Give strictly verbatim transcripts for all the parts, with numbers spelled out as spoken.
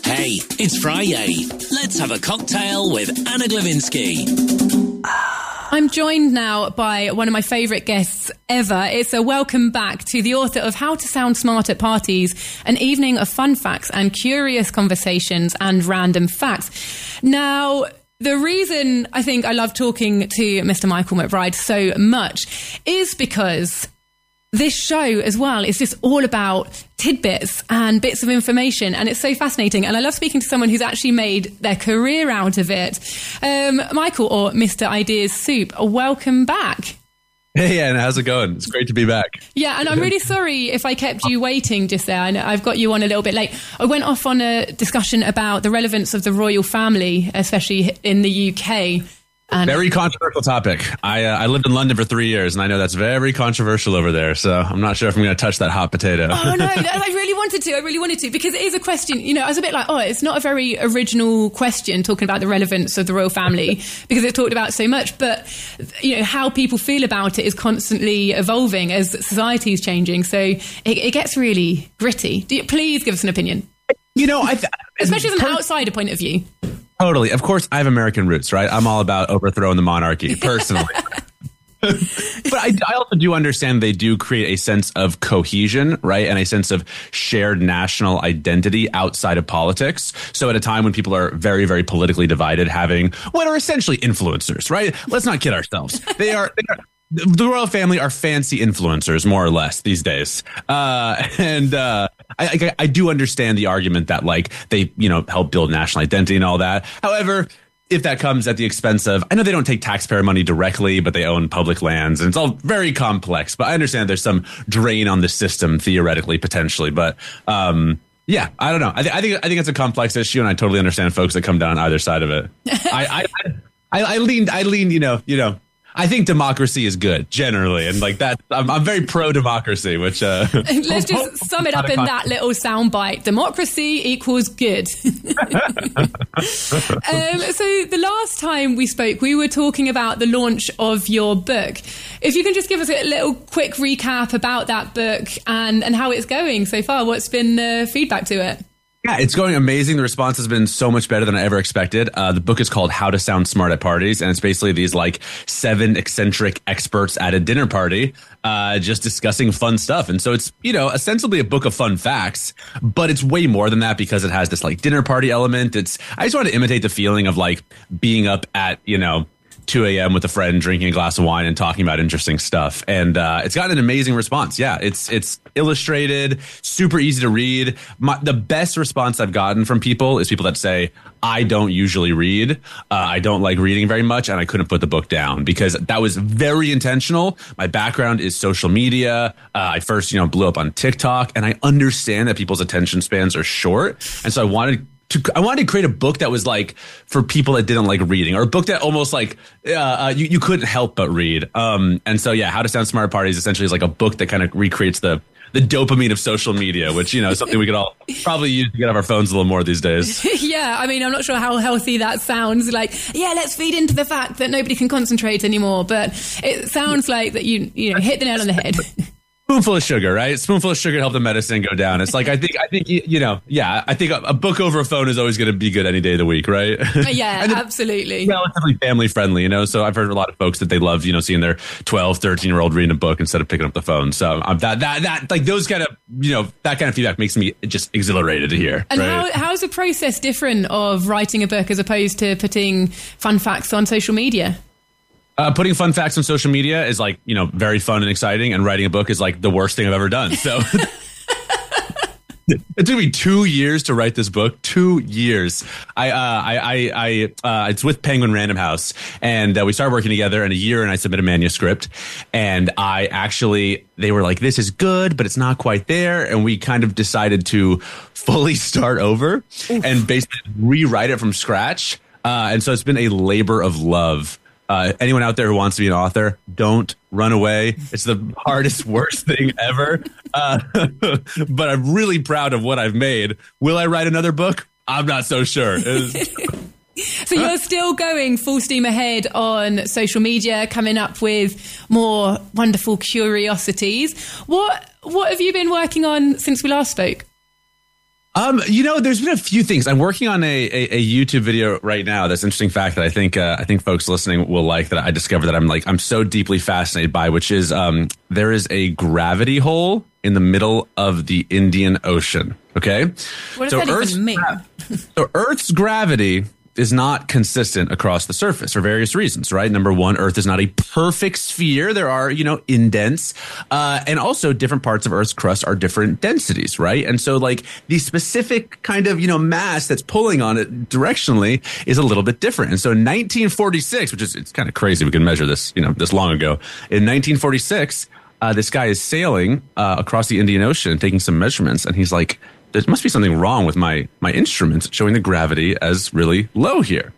Hey, it's Friday. Let's have a cocktail with Anna Glavinsky. I'm joined now by one of my favourite guests ever. It's a welcome back to the author of How to Sound Smart at Parties, an evening of fun facts and curious conversations and random facts. Now, the reason I think I love talking to Mister Michael McBride so much is because this show as well is just all about tidbits and bits of information, and it's so fascinating, and I love speaking to someone who's actually made their career out of it. Um, Michael, or Mister Ideas Soup, welcome back. Hey, Anna, how's it going? It's great to be back. Yeah, and I'm really sorry if I kept you waiting just there. I know I've got you on a little bit late. I went off on a discussion about the relevance of the royal family, especially in the U K. And very controversial topic. I uh, I lived in London for three years, and I know that's very controversial over there. So I'm not sure if I'm going to touch that hot potato. Oh, no, I really wanted to. I really wanted to, because it is a question. You know, I was a bit like, oh, it's not a very original question talking about the relevance of the royal family because it's talked about so much. But, you know, how people feel about it is constantly evolving as society is changing. So it, it gets really gritty. Do you, please give us an opinion. You know, I th- especially from an outsider point of view. Totally. Of course, I have American roots, right? I'm all about overthrowing the monarchy, personally. But I, I also do understand they do create a sense of cohesion, right? And a sense of shared national identity outside of politics. So at a time when people are very, very politically divided, having what are essentially influencers, right? Let's not kid ourselves. They are... They are the royal family are fancy influencers, more or less, these days. Uh, and uh, I, I, I do understand the argument that, like, they, you know, help build national identity and all that. However, if that comes at the expense of, I know they don't take taxpayer money directly, but they own public lands, and it's all very complex. But I understand there's some drain on the system, theoretically, potentially. But um, yeah, I don't know. I, th- I think I think it's a complex issue, and I totally understand folks that come down either side of it. I, I, I, I lean, I lean, you know, you know. I think democracy is good generally, and like that, I'm, I'm very pro democracy. Which uh, let's just sum it up in that little soundbite: democracy equals good. um, so the last time we spoke, we were talking about the launch of your book. If you can just give us a little quick recap about that book and and how it's going so far. What's been the feedback to it? Yeah, it's going amazing. The response has been so much better than I ever expected. Uh, the book is called How to Sound Smart at Parties, and it's basically these like seven eccentric experts at a dinner party uh, just discussing fun stuff. And so it's, you know, ostensibly a book of fun facts, but it's way more than that because it has this like dinner party element. It's I just want to imitate the feeling of like being up at, you know, two a.m. with a friend, drinking a glass of wine and talking about interesting stuff. And uh, it's gotten an amazing response. Yeah, it's it's illustrated, super easy to read. My, the best response I've gotten from people is people that say, I don't usually read. Uh, I don't like reading very much, and I couldn't put the book down because that was very intentional. My background is social media. Uh, I first, you know, blew up on TikTok, and I understand that people's attention spans are short. And so I wanted To, I wanted to create a book that was like for people that didn't like reading, or a book that almost like uh, uh, you, you couldn't help but read. Um, and so, yeah, How to Sound Smart at Parties essentially is like a book that kind of recreates the the dopamine of social media, which, you know, is something we could all probably use to get off our phones a little more these days. Yeah, I mean, I'm not sure how healthy that sounds. Like, yeah, let's feed into the fact that nobody can concentrate anymore. But it sounds like that you you know hit the nail on the head. Spoonful of sugar, right? Spoonful of sugar to help the medicine go down. It's like, I think, I think, you know, yeah, I think a, a book over a phone is always going to be good any day of the week, right? Yeah, absolutely. Relatively family friendly, you know? So I've heard a lot of folks that they love, you know, seeing their twelve, thirteen year old reading a book instead of picking up the phone. So um, that, that, that, like those kind of, you know, that kind of feedback makes me just exhilarated to hear. And right? how, how's the process different of writing a book as opposed to putting fun facts on social media? Uh, putting fun facts on social media is like, you know, very fun and exciting, and writing a book is like the worst thing I've ever done. So it took me two years to write this book. Two years. I, uh, I, I, I uh, it's with Penguin Random House, and uh, we started working together in a year, and I submitted a manuscript, and I actually, they were like, this is good, but it's not quite there. And we kind of decided to fully start over Oof. and basically rewrite it from scratch. Uh, and so it's been a labor of love. Uh, anyone out there who wants to be an author, don't run away. It's the hardest, worst thing ever. Uh, but I'm really proud of what I've made. Will I write another book? I'm not so sure. So you're still going full steam ahead on social media, coming up with more wonderful curiosities. What what have you been working on since we last spoke? Um, you know, there's been a few things. I'm working on a, a, a YouTube video right now. That's an interesting fact that I think uh, I think folks listening will like, that I discovered that I'm like I'm so deeply fascinated by, which is um, there is a gravity hole in the middle of the Indian Ocean. Okay, what does so that Earth's, even mean? So Earth's gravity is not consistent across the surface for various reasons, right? Number one, Earth is not a perfect sphere. There are, you know, indents. Uh, and also different parts of Earth's crust are different densities, right? And so like the specific kind of, you know, mass that's pulling on it directionally is a little bit different. And so in nineteen forty-six, which is, it's kind of crazy we can measure this, you know, this long ago. In nineteen forty-six, uh, this guy is sailing uh, across the Indian Ocean, taking some measurements. And he's like, there must be something wrong with my my instruments showing the gravity as really low here.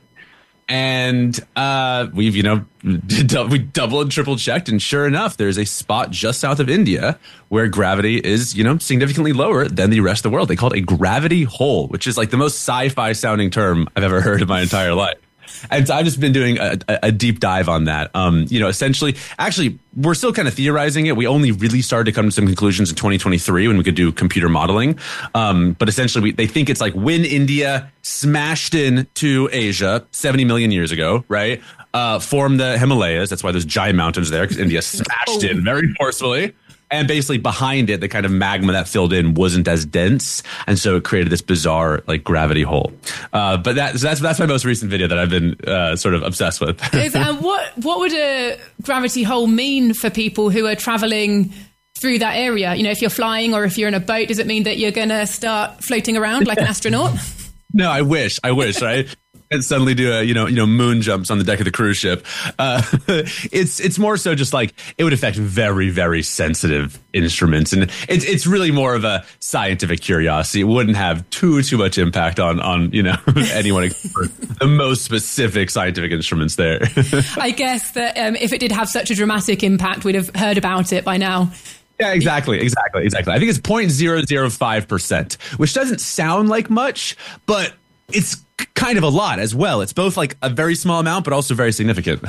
And uh, we've, you know, we double and triple checked. And sure enough, there's a spot just south of India where gravity is, you know, significantly lower than the rest of the world. They call it a gravity hole, which is like the most sci-fi sounding term I've ever heard in my entire life. And so I've just been doing a, a deep dive on that. Um, you know, essentially, actually, we're still kind of theorizing it. We only really started to come to some conclusions in twenty twenty-three when we could do computer modeling. Um, but essentially, we, they think it's like when India smashed into Asia seventy million years ago, right? Uh, formed the Himalayas. That's why there's giant mountains there, because India smashed in very forcefully. And basically behind it, the kind of magma that filled in wasn't as dense. And so it created this bizarre like gravity hole. Uh, but that, so that's that's my most recent video that I've been uh, sort of obsessed with. Is, uh, what, what would a gravity hole mean for people who are traveling through that area? You know, if you're flying or if you're in a boat, does it mean that you're going to start floating around like an astronaut? No, I wish. I wish, right? And suddenly do a, you know, you know, moon jumps on the deck of the cruise ship. Uh, it's, it's more so just like it would affect very, very sensitive instruments. And it's, it's really more of a scientific curiosity. It wouldn't have too, too much impact on, on, you know, anyone except for the most specific scientific instruments there. I guess that um, if it did have such a dramatic impact, we'd have heard about it by now. Yeah, exactly, exactly, exactly. I think it's zero point zero zero five percent, which doesn't sound like much, but it's kind of a lot as well. It's both like a very small amount, but also very significant.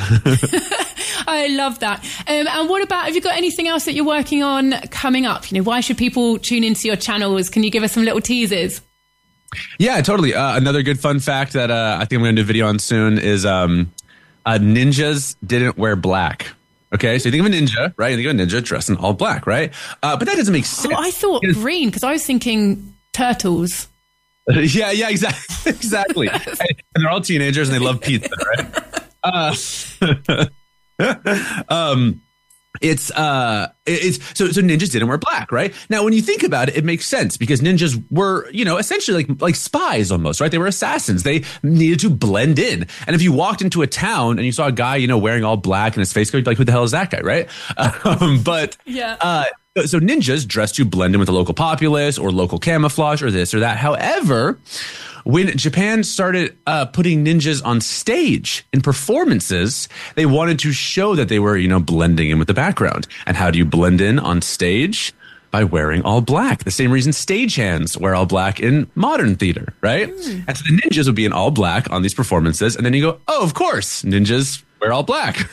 I love that. Um, and what about, have you got anything else that you're working on coming up? You know, why should people tune into your channels? Can you give us some little teasers? Yeah, totally. Uh, another good fun fact that uh, I think I'm going to do a video on soon is um, uh, ninjas didn't wear black. Okay, so you think of a ninja, right? You think of a ninja dressed in all black, right? Uh, but that doesn't make sense. Oh, I thought green, because I was thinking turtles. yeah, yeah, exactly, exactly. And they're all teenagers and they love pizza, right? Uh, um, it's uh, it's so so ninjas didn't wear black, right? Now, when you think about it, it makes sense because ninjas were, you know, essentially like like spies almost, right? They were assassins. They needed to blend in. And if you walked into a town and you saw a guy, you know, wearing all black and his face coat, you'd be like, who the hell is that guy, right? Um, but yeah. Uh, So ninjas dress to blend in with the local populace or local camouflage or this or that. However, when Japan started uh, putting ninjas on stage in performances, they wanted to show that they were, you know, blending in with the background. And how do you blend in on stage? By wearing all black. The same reason stagehands wear all black in modern theater, right? Mm. And so the ninjas would be in all black on these performances. And then you go, oh, of course, ninjas wear all black.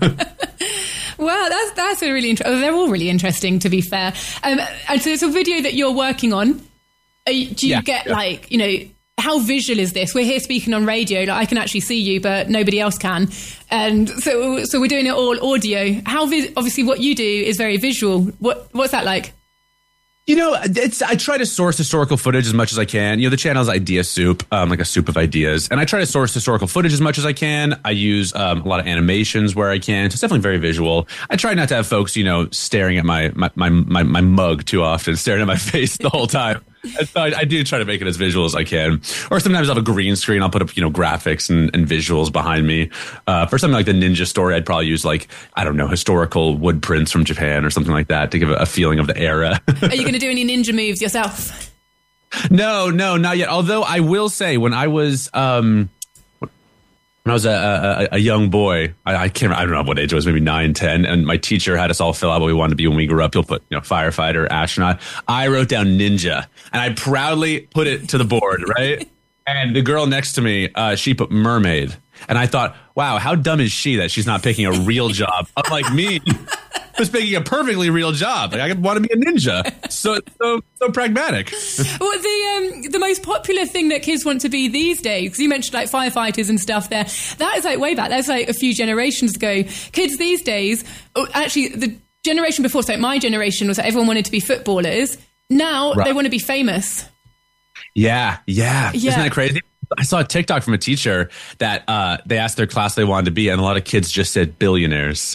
Well, that's that's a really interesting. They're all really interesting, to be fair. Um, and so it's a video that you're working on. Are you, do you yeah, get yeah. like, you know, how visual is this? We're here speaking on radio. Like I can actually see you, but nobody else can. And so, so we're doing it all audio. How vi- obviously what you do is very visual. What what's that like? You know, it's, I try to source historical footage as much as I can. You know, the channel is Idea Soup, um, like a soup of ideas. And I try to source historical footage as much as I can. I use um, a lot of animations where I can. So it's definitely very visual. I try not to have folks, you know, staring at my my my, my, my mug too often, staring at my face the whole time. And so I, I do try to make it as visual as I can. Or sometimes I'll have a green screen. I'll put up, you know, graphics and, and visuals behind me. Uh, for something like the ninja story, I'd probably use like, I don't know, historical wood prints from Japan or something like that to give a, a feeling of the era. Are you going to do any ninja moves yourself? No, no, not yet. Although I will say when I was, um, when I was a, a, a young boy, I, I can't, I don't know what age it was, maybe nine, ten, and my teacher had us all fill out what we wanted to be when we grew up. He'll put, you know, firefighter, astronaut. I wrote down ninja, and I proudly put it to the board, right? And the girl next to me, uh, she put mermaid, and I thought, wow, how dumb is she that she's not picking a real job, unlike me. was making a perfectly real job. Like, I want to be a ninja. So so so pragmatic. Well, the um, the most popular thing that kids want to be these days, because you mentioned like firefighters and stuff there, that is like way back. That's like a few generations ago. Kids these days, oh, actually, the generation before, so my generation was that everyone wanted to be footballers. Now right. they want to be famous. Yeah, yeah, yeah. Isn't that crazy? I saw a TikTok from a teacher that uh, they asked their class they wanted to be, and a lot of kids just said billionaires.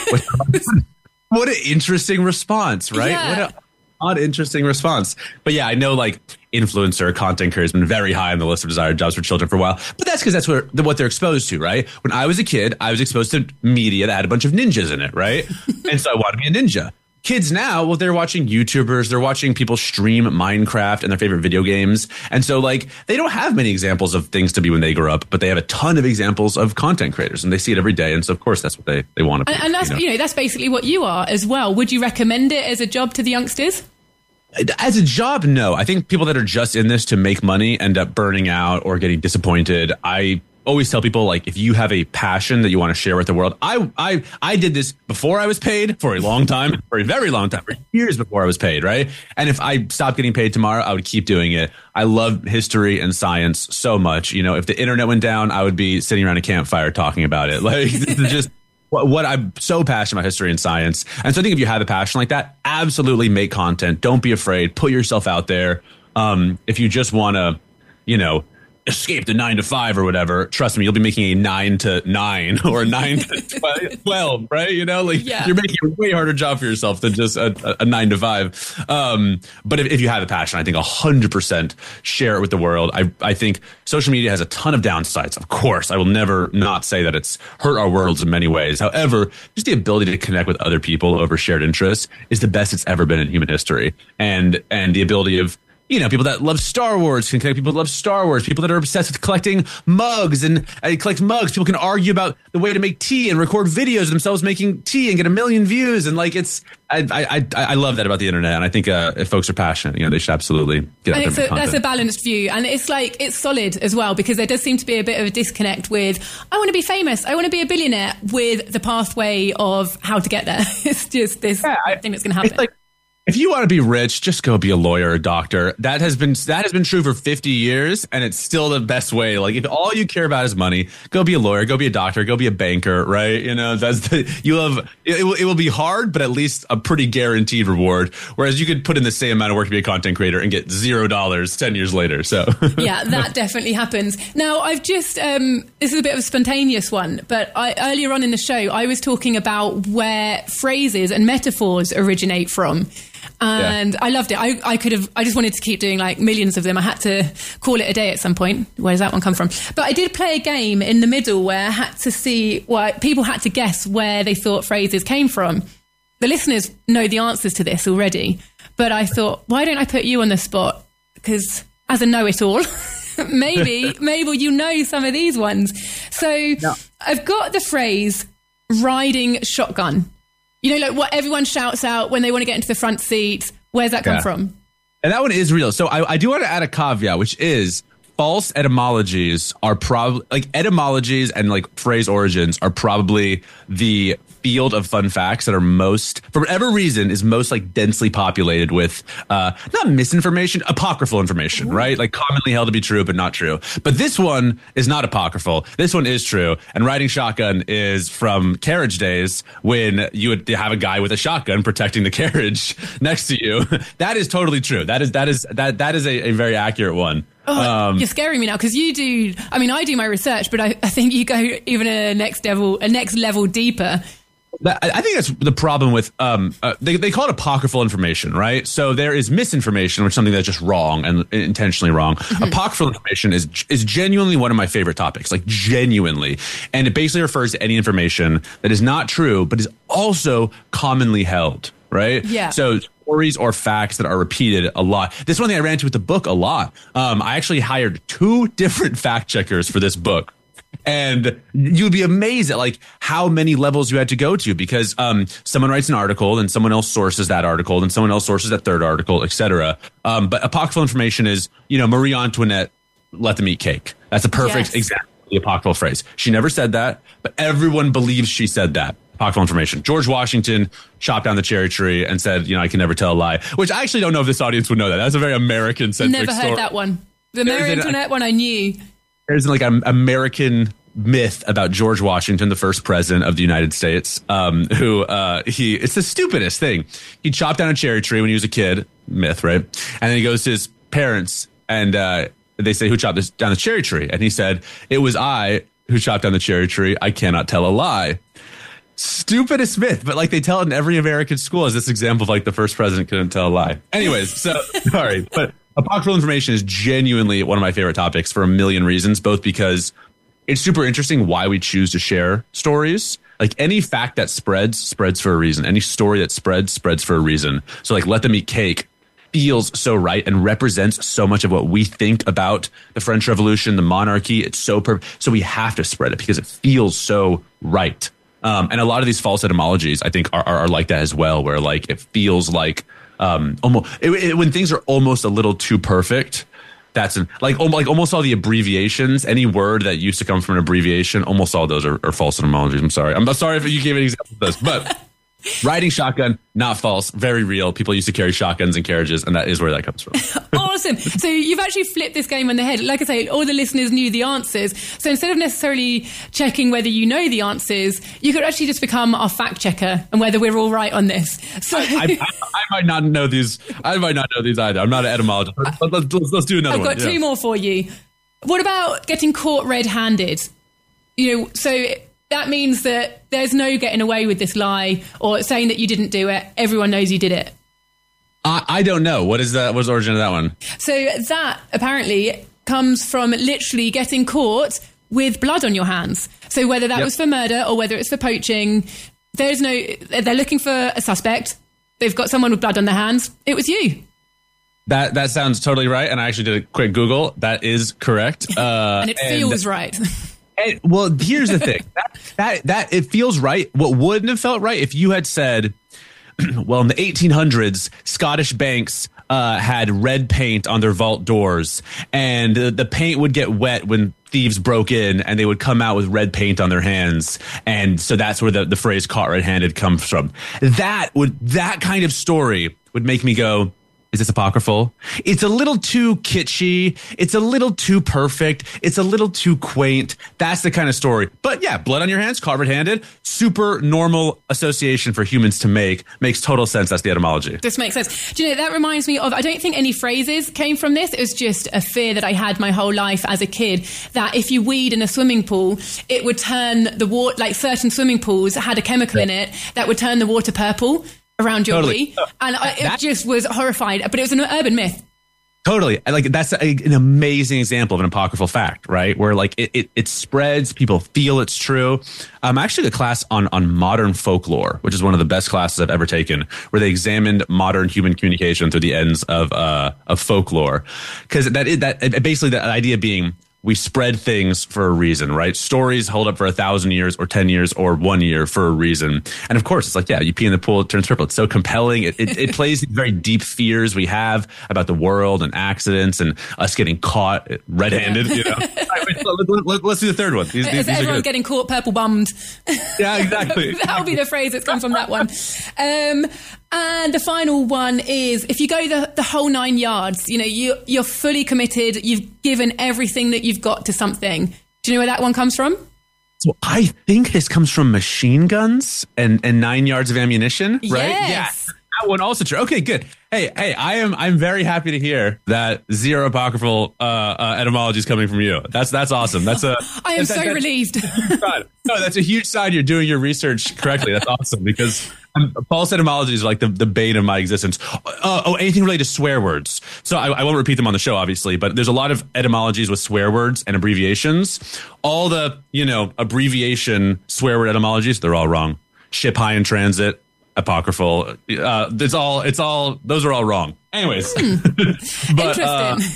What an interesting response, right? Yeah. What an odd, interesting response. But yeah, I know like influencer content creators have been very high on the list of desired jobs for children for a while. But that's because that's what, what they're exposed to, right? When I was a kid, I was exposed to media that had a bunch of ninjas in it, right? And so I wanted to be a ninja. Kids now, well, they're watching YouTubers, they're watching people stream Minecraft and their favorite video games. And so, like, they don't have many examples of things to be when they grow up, but they have a ton of examples of content creators, and they see it every day. And so, of course, that's what they, they want to be. And, and that's, you know? you know, that's basically what you are as well. Would you recommend it as a job to the youngsters? As a job, no. I think people that are just in this to make money end up burning out or getting disappointed. I always tell people, like, if you have a passion that you want to share with the world, I I I did this before I was paid for a long time, for a very long time, for years before I was paid, right? And if I stopped getting paid tomorrow, I would keep doing it. I love history and science so much. You know, if the internet went down, I would be sitting around a campfire talking about it. Like, this is just what, what I'm so passionate about, history and science. And so I think if you have a passion like that, absolutely make content. Don't be afraid. Put yourself out there. Um, if you just want to, you know, escape the nine to five or whatever, trust me, you'll be making a nine to nine or a nine to twelve, right? You know, like yeah. you're making a way harder job for yourself than just a, a, a nine to five. Um, but if, if you have a passion, I think a hundred percent share it with the world. I, I think social media has a ton of downsides. Of course, I will never not say that it's hurt our worlds in many ways. However, just the ability to connect with other people over shared interests is the best it's ever been in human history. And, and the ability of, you know, people that love Star Wars can connect people that love Star Wars. People that are obsessed with collecting mugs and uh, collect mugs. People can argue about the way to make tea and record videos of themselves making tea and get a million views. And like, it's, I, I, I love that about the internet. And I think uh, if folks are passionate, you know, they should absolutely get out there and make content. That's a balanced view. And it's like, it's solid as well, because there does seem to be a bit of a disconnect with, I want to be famous, I want to be a billionaire, with the pathway of how to get there. It's just this yeah, I, thing that's going to happen. Like, if you want to be rich, just go be a lawyer or a doctor. That has been that has been true for fifty years, and it's still the best way. Like, if all you care about is money, go be a lawyer, go be a doctor, go be a banker, right? You know, that's the, you have it will, it will be hard, but at least a pretty guaranteed reward. Whereas you could put in the same amount of work to be a content creator and get zero dollars ten years later. So yeah, that definitely happens. Now, I've just um, this is a bit of a spontaneous one, but I, earlier on in the show, I was talking about where phrases and metaphors originate from. And yeah. I loved it. I, I could have, I just wanted to keep doing like millions of them. I had to call it a day at some point. Where does that one come from? But I did play a game in the middle where I had to see what people had to guess where they thought phrases came from. The listeners know the answers to this already, but I thought, why don't I put you on the spot? Because as a know-it-all, maybe, maybe you know some of these ones. So no. I've got the phrase riding shotgun. You know, like what everyone shouts out when they want to get into the front seat. Where's that come yeah. from? And that one is real. So I, I do want to add a caveat, which is false etymologies are probably, like, etymologies and like phrase origins are probably the field of fun facts that are most, for whatever reason, is most like densely populated with uh not misinformation, apocryphal information, right? Like commonly held to be true but not true. But this one is not apocryphal. This one is true. And riding shotgun is from carriage days, when you would have a guy with a shotgun protecting the carriage next to you. That is totally true. That is that is that that is a, a very accurate one. Oh, um, you're scaring me now, because you do. I mean, I do my research, but I, I think you go even a next level, a next level deeper. I think that's the problem with, um, uh, they, they call it apocryphal information, right? So there is misinformation, which is something that's just wrong and intentionally wrong. Mm-hmm. Apocryphal information is is genuinely one of my favorite topics, like genuinely. And it basically refers to any information that is not true, but is also commonly held, right? Yeah. So stories or facts that are repeated a lot. This is one thing I ran into with the book a lot. Um, I actually hired two different fact checkers for this book. And you'd be amazed at like how many levels you had to go to, because um, someone writes an article and someone else sources that article and someone else sources that third article, et cetera. Um, but apocryphal information is, you know, Marie Antoinette, let them eat cake. That's a perfect yes. example of the apocryphal phrase. She never said that, but everyone believes she said that. apocryphal information. George Washington chopped down the cherry tree and said, you know, I can never tell a lie, which I actually don't know if this audience would know that. That's a very American-centric Never heard story. that one. The Mary Antoinette one I knew. There's like an American myth about George Washington, the first president of the United States, um, who uh, he, it's the stupidest thing. He chopped down a cherry tree when he was a kid, myth, right? And then he goes to his parents and uh, they say, who chopped this, down the cherry tree? And he said, it was I who chopped down the cherry tree. I cannot tell a lie. Stupidest myth, but like they tell it in every American school as this example of like the first president couldn't tell a lie. Anyways, so sorry, but apocryphal information is genuinely one of my favorite topics for a million reasons, both because it's super interesting why we choose to share stories. Like any fact that spreads, spreads for a reason. Any story that spreads, spreads for a reason. So like Let Them Eat Cake feels so right and represents so much of what we think about the French Revolution, the monarchy. It's so perfect. So we have to spread it because it feels so right. Um, and a lot of these false etymologies, I think, are, are, are like that as well, where like it feels like um, almost it, it, when things are almost a little too perfect. That's an, like like almost all the abbreviations. Any word that used to come from an abbreviation, almost all those are, are false etymologies. I'm sorry. I'm sorry if you gave an example of this, but riding shotgun, not false, very real. People used to carry shotguns in carriages, and that is where that comes from. Awesome. So you've actually flipped this game on the head. Like I say, all the listeners knew the answers. So instead of necessarily checking whether you know the answers, you could actually just become our fact checker and whether we're all right on this. So I, I, I, I might not know these. I might not know these either. I'm not an etymologist. Let's, let's, let's, let's do another I've one. got two yeah. more for you. What about getting caught red-handed? You know, so that means that there's no getting away with this lie or saying that you didn't do it. Everyone knows you did it. I, I don't know. What is that? What's the origin of that one? So that apparently comes from literally getting caught with blood on your hands. So whether that yep. was for murder or whether it's for poaching, there's no, they're looking for a suspect. They've got someone with blood on their hands. It was you. That that sounds totally right. And I actually did a quick Google. That is correct. Uh, and it feels and, right. and, well, here's the thing. that, that, that it feels right. What wouldn't have felt right if you had said, well, in the eighteen hundreds, Scottish banks uh, had red paint on their vault doors, and the, the paint would get wet when thieves broke in, and they would come out with red paint on their hands, and so that's where the, the phrase "caught red-handed" comes from. That would that kind of story would make me go, is this apocryphal? It's a little too kitschy. It's a little too perfect. It's a little too quaint. That's the kind of story. But yeah, blood on your hands, caught red-handed, super normal association for humans to make. Makes total sense. That's the etymology. This makes sense. Do you know, that reminds me of, I don't think any phrases came from this. It was just a fear that I had my whole life as a kid, that if you weed in a swimming pool, it would turn the water, like certain swimming pools had a chemical yeah. in it that would turn the water purple around your totally. wee. And I, it that, just was horrified, but it was an urban myth. Totally. Like that's a, an amazing example of an apocryphal fact, right? Where like it, it, it spreads, people feel it's true. I'm um, actually a class on, on modern folklore, which is one of the best classes I've ever taken, where they examined modern human communication through the ends of, uh, of folklore. Cause that, is, that basically the idea being, we spread things for a reason, right? Stories hold up for a thousand years or ten years or one year for a reason. And of course, it's like, yeah, you pee in the pool, it turns purple. It's so compelling. It, it, it plays these very deep fears we have about the world and accidents and us getting caught red-handed, you know? All right, wait, let, let, let's do the third one. These, these, these everyone getting caught purple bummed. Yeah, exactly. That'll be the phrase that's come from that one. Um, and the final one is, if you go the, the whole nine yards, you know, you, you're fully committed, you've given everything that you've got to something. Do you know where that one comes from? So I think this comes from machine guns and, and nine yards of ammunition, right? Yes. Yeah. That one also true. Okay, good. Hey, hey, I am I'm very happy to hear that zero apocryphal uh, uh, etymology is coming from you. That's that's awesome. That's a I am that, so that, relieved. No, that's a huge sign you're doing your research correctly. That's awesome because um, false etymologies are like the, the bane of my existence. Uh, oh, anything related to swear words. So I, I won't repeat them on the show, obviously, but there's a lot of etymologies with swear words and abbreviations. All the, you know, abbreviation swear word etymologies, they're all wrong. Ship high in transit. Apocryphal. Uh, it's all, it's all, those are all wrong. Anyways. Mm. but, Interesting. Uh,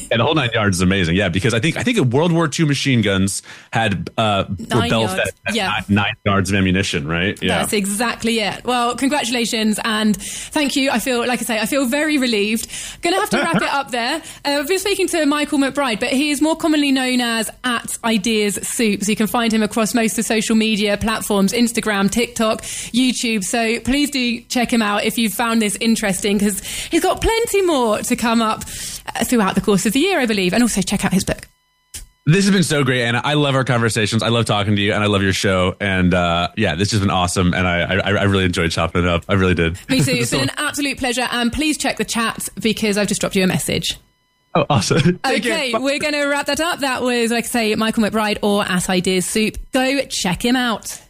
And the whole nine yards is amazing. Yeah, because I think I think World War Two machine guns had uh, nine belts yards. that had Yeah. nine, nine yards of ammunition, right? Yeah. That's exactly it. Well, congratulations and thank you. I feel, like I say, I feel very relieved. Going to have to wrap it up there. Uh, I've been speaking to Michael McBride, but he is more commonly known as at Ideas Soup. So you can find him across most of social media platforms, Instagram, TikTok, YouTube. So please do check him out if you've found this interesting, because he's got plenty more to come up uh, throughout the course of the year, I believe. And also check out his book. This has been so great, Anna. I love our conversations. I love talking to you, and I love your show. And uh, yeah, this has been awesome, and I, I, I really enjoyed chopping it up. I really did. Me too. It's been an absolute pleasure. And please check the chat because I've just dropped you a message. Oh, awesome. Take Okay, care. we're going to wrap that up. That was, like I say, Michael McBride or At Ideas Soup. Go check him out.